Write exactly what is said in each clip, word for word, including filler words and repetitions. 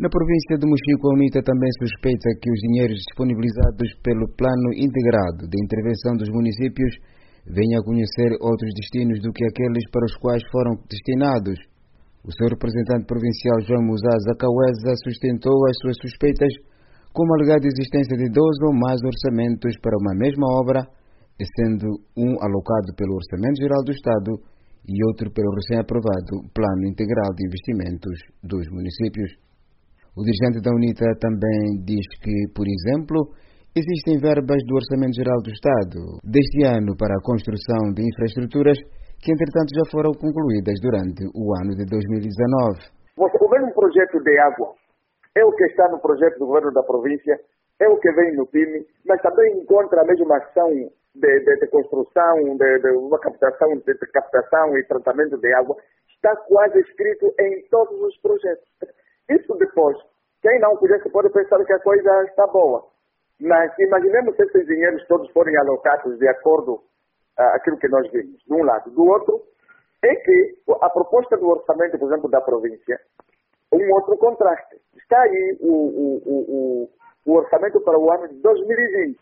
Na província de Mochico, a UNITA também suspeita que os dinheiros disponibilizados pelo Plano Integrado de Intervenção dos Municípios venham a conhecer outros destinos do que aqueles para os quais foram destinados. O seu representante provincial, João Muzaza Caueza, sustentou as suas suspeitas com a alegada existência de dois ou mais orçamentos para uma mesma obra, sendo um alocado pelo Orçamento Geral do Estado e outro pelo recém-aprovado Plano Integral de Investimentos dos Municípios. O dirigente da UNITA também diz que, por exemplo, existem verbas do Orçamento Geral do Estado deste ano para a construção de infraestruturas que, entretanto, já foram concluídas durante o ano de dois mil e dezanove. O mesmo projeto de água é o que está no projeto do governo da província, é o que vem no P I M, mas também encontra a mesma ação de, de, de construção, de, de uma captação, de, de captação e tratamento de água, está quase escrito em todos os projetos. Isso depois, quem não conhece pode pensar que a coisa está boa, mas imaginemos se esses dinheiros todos forem alocados de acordo aquilo que nós vimos, de um lado. Do outro, é que a proposta do orçamento, por exemplo, da província, um outro contraste. Está aí o, o, o, o orçamento para o ano de dois mil e vinte.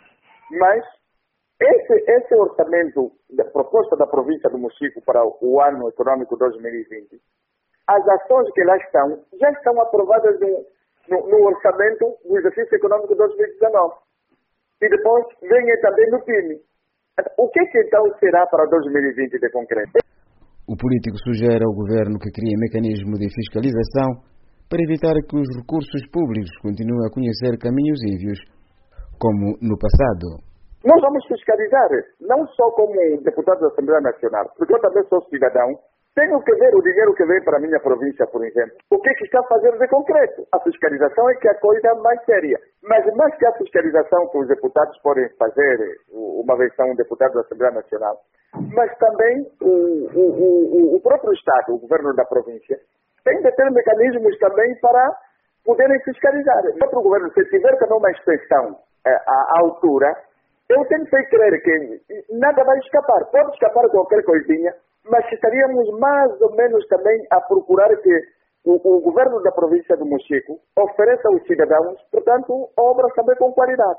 Mas esse, esse orçamento, da proposta da província do Mochico para o ano econômico dois mil e vinte, as ações que lá estão, já estão aprovadas no, no, no orçamento do exercício econômico dois mil e dezanove. E depois vem também no P I M. O que, que então será para dois mil e vinte de concreto? O político sugere ao governo que crie mecanismo de fiscalização para evitar que os recursos públicos continuem a conhecer caminhos ívios, como no passado. Nós vamos fiscalizar, não só como deputado da Assembleia Nacional, porque eu também sou cidadão. Tenho que ver o dinheiro que vem para a minha província, por exemplo. O que, que está fazendo de concreto? A fiscalização é que é a coisa mais séria. Mas mais que a fiscalização que os deputados podem fazer, uma vez são deputados da Assembleia Nacional, mas também o, o, o, o próprio Estado, o governo da província, tem de ter mecanismos também para poderem fiscalizar. O próprio governo, se tiver também uma extensão é, à altura, eu tenho que crer que nada vai escapar. Pode escapar qualquer coisinha, mas estaríamos mais ou menos também a procurar que o, o governo da província do Mochico ofereça aos cidadãos, portanto, obras também com qualidade.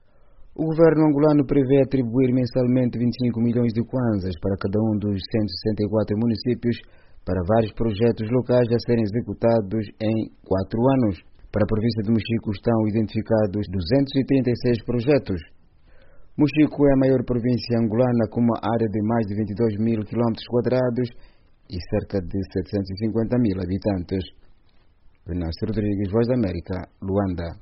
O governo angolano prevê atribuir mensalmente vinte e cinco milhões de kwanzas para cada um dos cento e sessenta e quatro municípios para vários projetos locais a serem executados em quatro anos. Para a província de Mochico estão identificados duzentos e trinta e seis projetos. Mochico é a maior província angolana com uma área de mais de vinte e dois mil quilômetros quadrados e cerca de setecentos e cinquenta mil habitantes. Venâncio Rodrigues, Voz da América, Luanda.